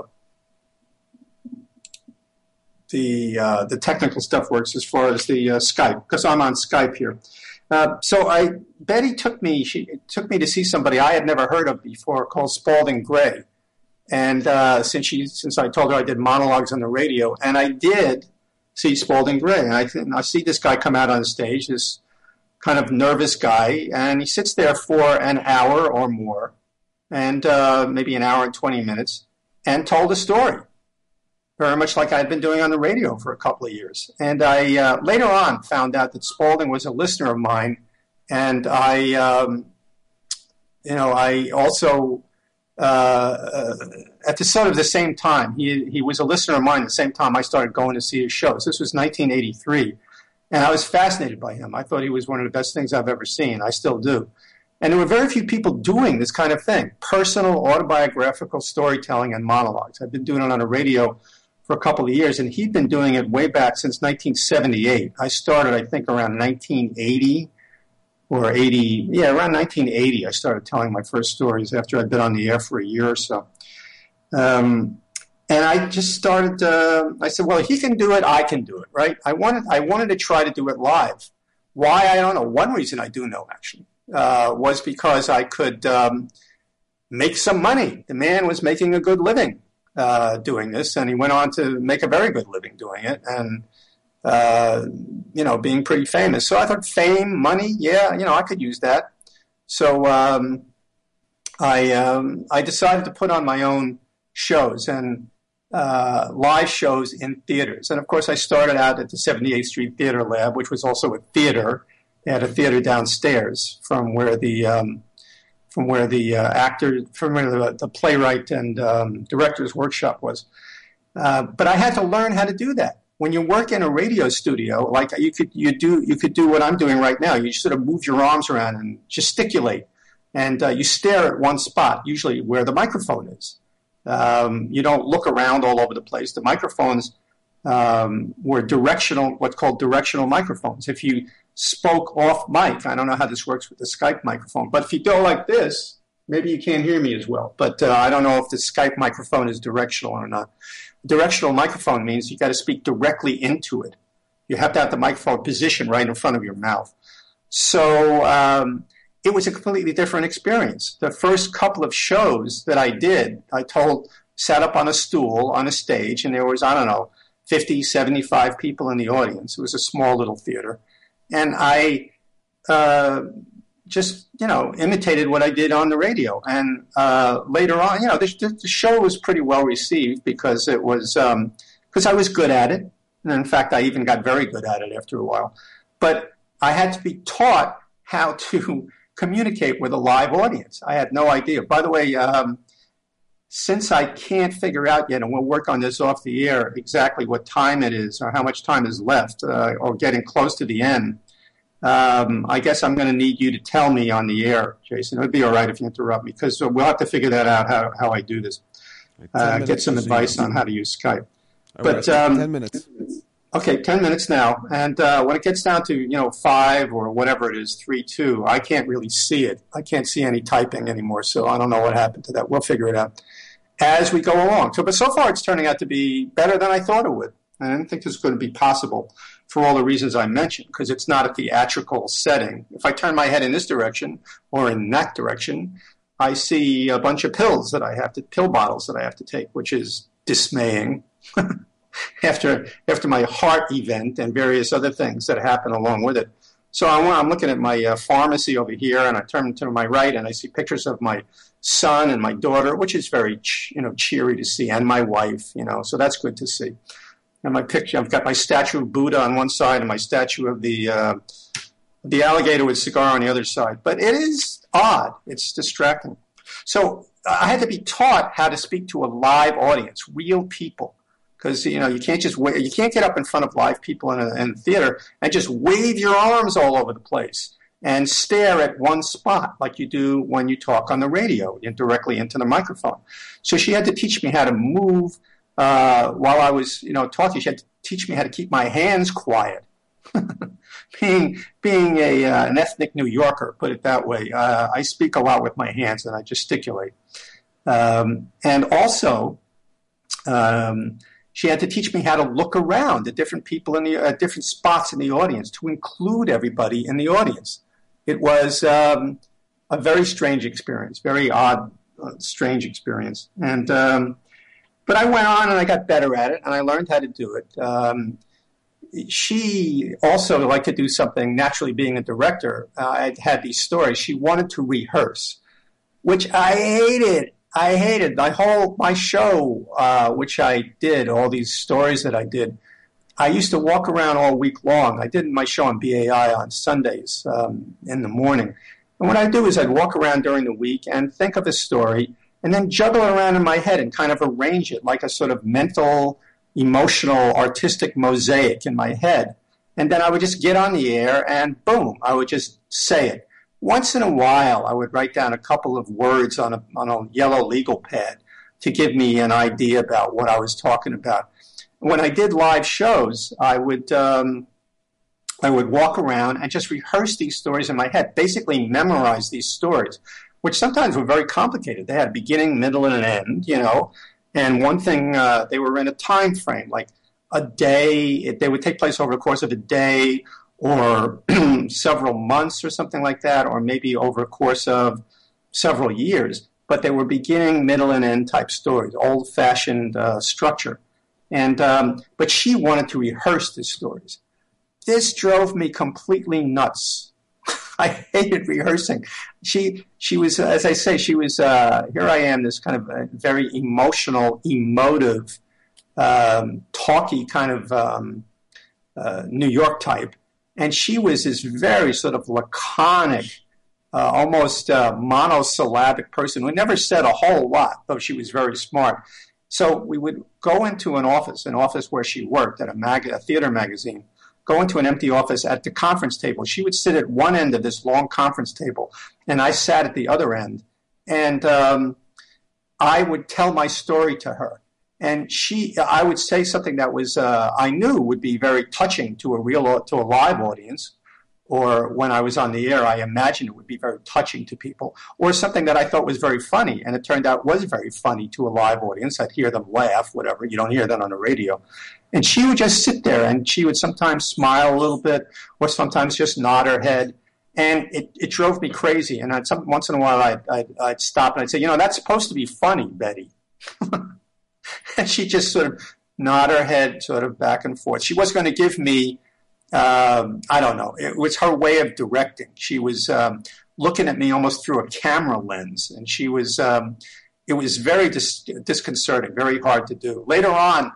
the uh, the technical stuff works as far as the uh, Skype, because I'm on Skype here. Uh, so I Betty took me. She took me to see somebody I had never heard of before called Spalding Gray, and uh, since she since I told her I did monologues on the radio, and I did. See Spalding Gray. And I, and I see this guy come out on stage, this kind of nervous guy, and he sits there for an hour or more, and uh, maybe an hour and twenty minutes, and told a story, very much like I'd been doing on the radio for a couple of years. And I uh, later on found out that Spalding was a listener of mine, and I, um, you know, I also... Uh, uh, at the sort of the same time, he he was a listener of mine at the same time I started going to see his shows. This was nineteen eighty-three, and I was fascinated by him. I thought he was one of the best things I've ever seen. I still do. And there were very few people doing this kind of thing, personal, autobiographical storytelling and monologues. I've been doing it on the radio for a couple of years, and he'd been doing it way back since nineteen seventy-eight. I started, I think, around nineteen eighty. Or eighty, yeah, around nineteen eighty, I started telling my first stories after I'd been on the air for a year or so. Um, and I just started, uh, I said, well, if he can do it, I can do it, right? I wanted I wanted to try to do it live. Why, I don't know. One reason I do know, actually, uh, was because I could um, make some money. The man was making a good living. uh, doing this, and he went on to make a very good living doing it, and uh, you know, being pretty famous. So I thought, fame, money, yeah, you know, I could use that. So um, I um, I decided to put on my own shows and uh, live shows in theaters, and of course, I started out at the seventy-eighth Street Theater Lab, which was also a theater. They had a theater downstairs from where the um, from where the uh, actor, from where the, the playwright and um, director's workshop was. Uh, but I had to learn how to do that. When you work in a radio studio, like you could you do you could do what I'm doing right now. You sort of move your arms around and gesticulate, and uh, you stare at one spot, usually where the microphone is. Um, you don't look around all over the place. The microphones um, were directional, what's called directional microphones. If you spoke off mic, I don't know how this works with the Skype microphone, but if you go like this, maybe you can't hear me as well. But uh, I don't know if the Skype microphone is directional or not. Directional microphone means you got to speak directly into it. You have to have the microphone positioned right in front of your mouth. So um, it was a completely different experience. The first couple of shows that I did, I told, sat up on a stool on a stage, and there was, I don't know, fifty, seventy-five people in the audience. It was a small little theater. And I uh, just, you know, imitated what I did on the radio. And uh, later on, you know, the, the show was pretty well received because it was, um, because I was good at it. And in fact, I even got very good at it after a while. But I had to be taught how to communicate with a live audience. I had no idea. By the way, um, since I can't figure out yet, and we'll work on this off the air, exactly what time it is or how much time is left uh, or getting close to the end, um, I guess I'm going to need you to tell me on the air, Jason. It would be all right if you interrupt me, because we'll have to figure that out, how, how I do this. Uh, get some advice on how to use Skype. But um, ten minutes. Okay, ten minutes now. And uh, when it gets down to, you know, five or whatever it is, three, two, I can't really see it. I can't see any typing anymore, so I don't know what happened to that. We'll figure it out as we go along. So, but so far it's turning out to be better than I thought it would. I didn't think this was going to be possible for all the reasons I mentioned, because it's not a theatrical setting. If I turn my head in this direction or in that direction, I see a bunch of pills that I have to, pill bottles that I have to take, which is dismaying after after my heart event and various other things that happen along with it. So I'm looking at my uh, pharmacy over here, and I turn to my right, and I see pictures of my son and my daughter, which is very, you know, cheery to see, and my wife, you know, so that's good to see. And my picture, I've got my statue of Buddha on one side and my statue of the uh, the alligator with cigar on the other side. But it is odd. It's distracting. So I had to be taught how to speak to a live audience, real people. Because, you know, you can't just wait, you can't get up in front of live people in a, in a theater and just wave your arms all over the place and stare at one spot like you do when you talk on the radio directly into the microphone. So she had to teach me how to move uh, while I was, you know, talking. She had to teach me how to keep my hands quiet. being being a uh, an ethnic New Yorker, put it that way, uh, I speak a lot with my hands and I gesticulate. Um, and also, um, she had to teach me how to look around at different people in the uh, different spots in the audience to include everybody in the audience. It was um, a very strange experience, very odd, uh, strange experience. And um, but I went on and I got better at it, and I learned how to do it. Um, she also liked to do something. Naturally, being a director, uh, I had these stories. She wanted to rehearse, which I hated. I hated my whole my show, uh, which I did, all these stories that I did. I used to walk around all week long. I did my show on B A I on Sundays um, in the morning. And what I'd do is I'd walk around during the week and think of a story and then juggle it around in my head and kind of arrange it like a sort of mental, emotional, artistic mosaic in my head. And then I would just get on the air and boom, I would just say it. Once in a while, I would write down a couple of words on a on a yellow legal pad to give me an idea about what I was talking about. When I did live shows, I would um, I would walk around and just rehearse these stories in my head, basically memorize these stories, which sometimes were very complicated. They had a beginning, middle, and an end, you know. And one thing, uh, they were in a time frame, like a day. They would take place over the course of a day, or several months or something like that, or maybe over a course of several years. but they were beginning, middle, and end type stories, old-fashioned uh, structure. And um, but she wanted to rehearse the stories. This drove me completely nuts. I hated rehearsing. She she was, as I say, she was, uh, here I am, this kind of a very emotional, emotive, um, talky kind of um, uh, New York type. And she was this very sort of laconic, uh, almost uh, monosyllabic person who never said a whole lot, though she was very smart. So we would go into an office, an office where she worked at a, mag- a theater magazine, go into an empty office at the conference table. She would sit at one end of this long conference table, and I sat at the other end. And um, I would tell my story to her. And she, I would say something that was, uh, I knew would be very touching to a real, to a live audience. Or when I was on the air, I imagined it would be very touching to people. Or something that I thought was very funny, and it turned out was very funny to a live audience. I'd hear them laugh, whatever. You don't hear that on the radio. And she would just sit there, and she would sometimes smile a little bit, or sometimes just nod her head. And it, it drove me crazy. And I'd, some, once in a while, I'd, I'd, I'd stop and I'd say, you know, that's supposed to be funny, Betty. And she'd just sort of nod her head sort of back and forth. She was going to give me, um, I don't know, it was her way of directing. She was um, looking at me almost through a camera lens. And she was, um, it was very dis- disconcerting, very hard to do. Later on,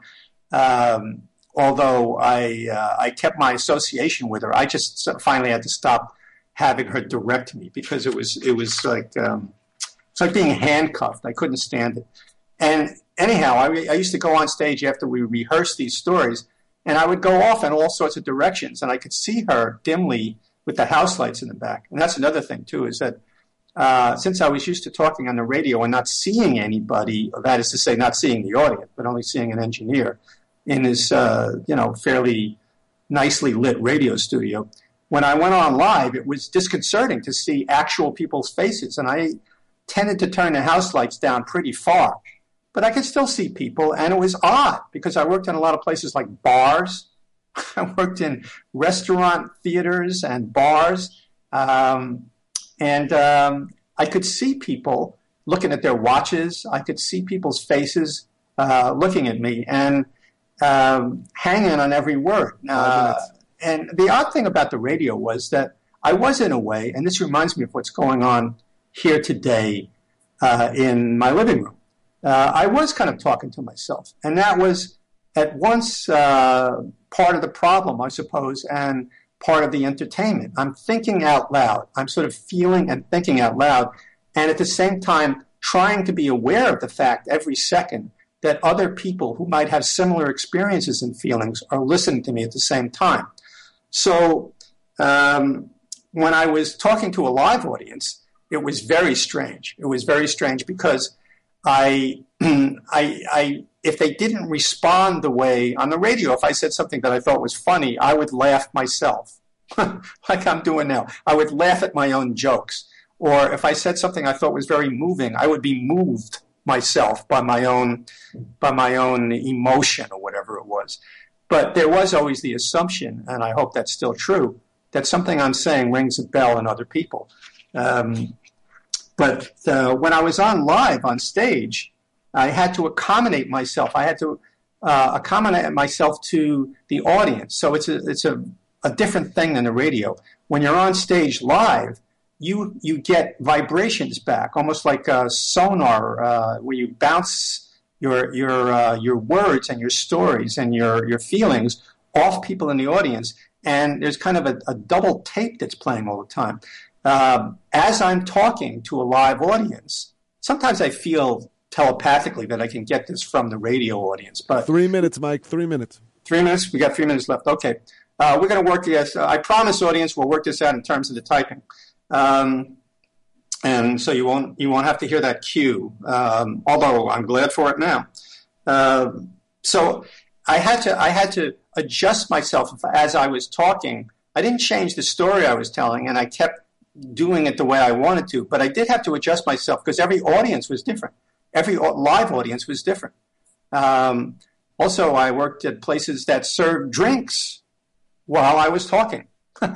um, although I, uh, I kept my association with her, I just finally had to stop having her direct me because it was, it was like, um, it's like being handcuffed. I couldn't stand it. And anyhow, I, I used to go on stage after we rehearsed these stories, and I would go off in all sorts of directions, and I could see her dimly with the house lights in the back. And that's another thing, too, is that uh, since I was used to talking on the radio and not seeing anybody, or that is to say, not seeing the audience, but only seeing an engineer in his, uh, you know, fairly nicely lit radio studio, when I went on live, it was disconcerting to see actual people's faces, and I tended to turn the house lights down pretty far. But I could still see people, and it was odd because I worked in a lot of places like bars. I worked in restaurant theaters and bars, um, and um, I could see people looking at their watches. I could see people's faces uh, looking at me and um, hanging on every word. Uh, and the odd thing about the radio was that I was, in a way, and this reminds me of what's going on here today uh, in my living room. Uh, I was kind of talking to myself, and that was at once uh, part of the problem, I suppose, and part of the entertainment. I'm thinking out loud. I'm sort of feeling and thinking out loud, and at the same time trying to be aware of the fact every second that other people who might have similar experiences and feelings are listening to me at the same time. So um, when I was talking to a live audience, it was very strange. It was very strange because I, I, I, if they didn't respond the way on the radio, if I said something that I thought was funny, I would laugh myself, like I'm doing now. I would laugh at my own jokes. Or if I said something I thought was very moving, I would be moved myself by my own, by my own emotion or whatever it was. But there was always the assumption, and I hope that's still true, that something I'm saying rings a bell in other people. Um, But uh, when I was on live on stage, I had to accommodate myself. I had to uh, accommodate myself to the audience. So it's a it's a, a different thing than the radio. When you're on stage live, you you get vibrations back, almost like a sonar, uh, where you bounce your your uh, your words and your stories and your your feelings off people in the audience. And there's kind of a, a double tape that's playing all the time. Uh, as I'm talking to a live audience, sometimes I feel telepathically that I can get this from the radio audience. But three minutes, Mike. Three minutes. Three minutes. We got three minutes left. Okay, uh, we're going to work this. Uh, I promise, audience, we'll work this out in terms of the typing, um, and so you won't you won't have to hear that cue. Um, although I'm glad for it now. Uh, so I had to I had to adjust myself as I was talking. I didn't change the story I was telling, and I kept doing it the way I wanted to, but I did have to adjust myself because every audience was different. Every live audience was different. Um, also, I worked at places that served drinks while I was talking.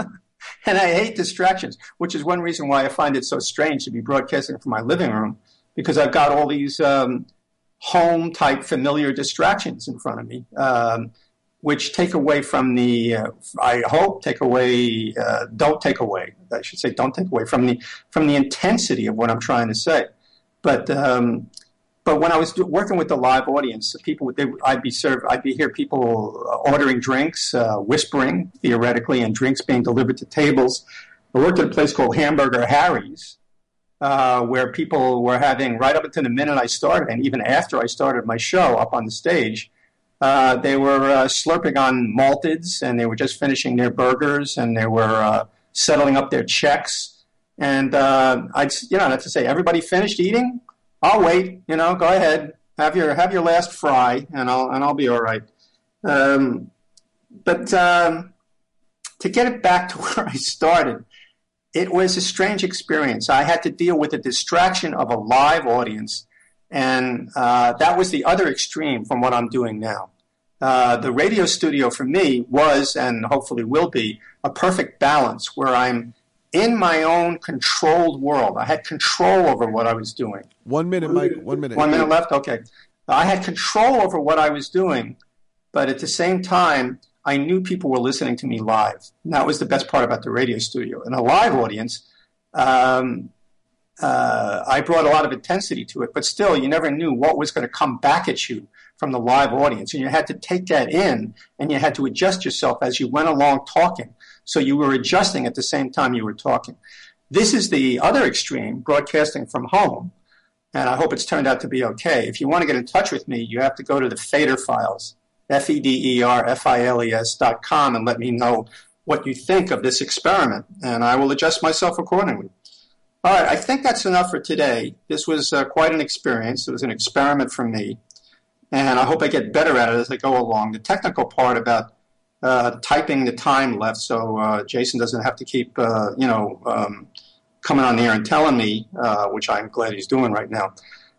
And I hate distractions, which is one reason why I find it so strange to be broadcasting from my living room because I've got all these um, home-type familiar distractions in front of me, um, which take away from the, uh, I hope, take away, uh, don't take away, I should say don't take away from the from the intensity of what I'm trying to say. But um, but when I was do, working with the live audience, people would, they, I'd be served, I'd be hear people ordering drinks, uh, whispering theoretically, and drinks being delivered to tables. I worked at a place called Hamburger Harry's, uh, where people were having, right up until the minute I started, and even after I started my show up on the stage, uh, they were uh, slurping on malteds, and they were just finishing their burgers, and they were uh, settling up their checks. And uh, I'd, you know, that's to say, everybody finished eating? I'll wait. You know, go ahead, have your have your last fry, and I'll and I'll be all right. Um, but um, to get it back to where I started, it was a strange experience. I had to deal with the distraction of a live audience, and uh, that was the other extreme from what I'm doing now. Uh, the radio studio for me was, and hopefully will be, a perfect balance where I'm in my own controlled world. I had control over what I was doing. One minute, Mike. One minute. One minute left? Okay. I had control over what I was doing, but at the same time, I knew people were listening to me live. And that was the best part about the radio studio. In a live audience, um, uh, I brought a lot of intensity to it, but still, you never knew what was going to come back at you from the live audience. And you had to take that in, and you had to adjust yourself as you went along talking. So you were adjusting at the same time you were talking. This is the other extreme, broadcasting from home, and I hope it's turned out to be okay. If you want to get in touch with me, you have to go to the Fader Files, F E D E R F I L E S dot com, and let me know what you think of this experiment, and I will adjust myself accordingly. All right, I think that's enough for today. This was uh, quite an experience. It was an experiment for me, and I hope I get better at it as I go along. The technical part about uh, typing the time left so uh, Jason doesn't have to keep, uh, you know, um, coming on the air and telling me, uh, which I'm glad he's doing right now.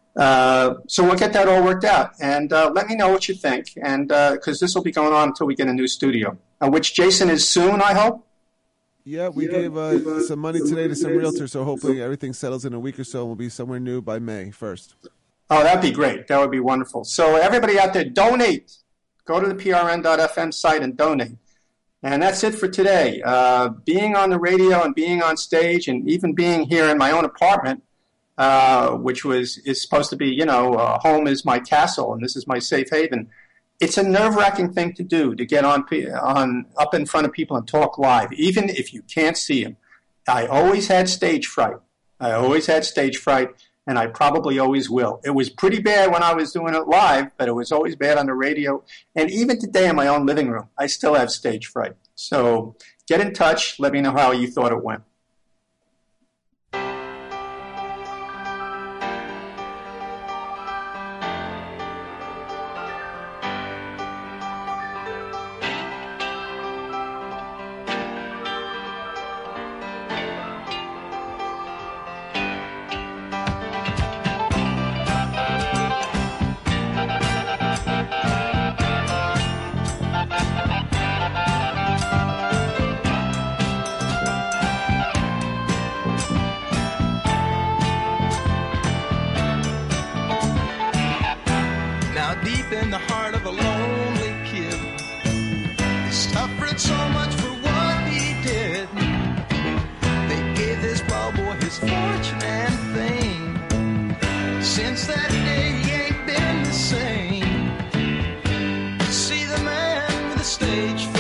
Uh, so we'll get that all worked out, and uh, let me know what you think, and because uh, this will be going on until we get a new studio, uh, which Jason is soon, I hope. Yeah, we yeah, gave uh, some money today to some realtors, so hopefully everything settles in a week or so, and we'll be somewhere new by May first. Oh, that'd be great. That would be wonderful. So everybody out there, donate. Go to the P R N dot F M site and donate. And that's it for today. Uh, being on the radio and being on stage, and even being here in my own apartment, uh, which was is supposed to be, you know, uh, home is my castle and this is my safe haven. It's a nerve-wracking thing to do, to get on on up in front of people and talk live, even if you can't see them. I always had stage fright. I always had stage fright, and I probably always will. It was pretty bad when I was doing it live, but it was always bad on the radio. And even today in my own living room, I still have stage fright. So get in touch. Let me know how you thought it went. Stage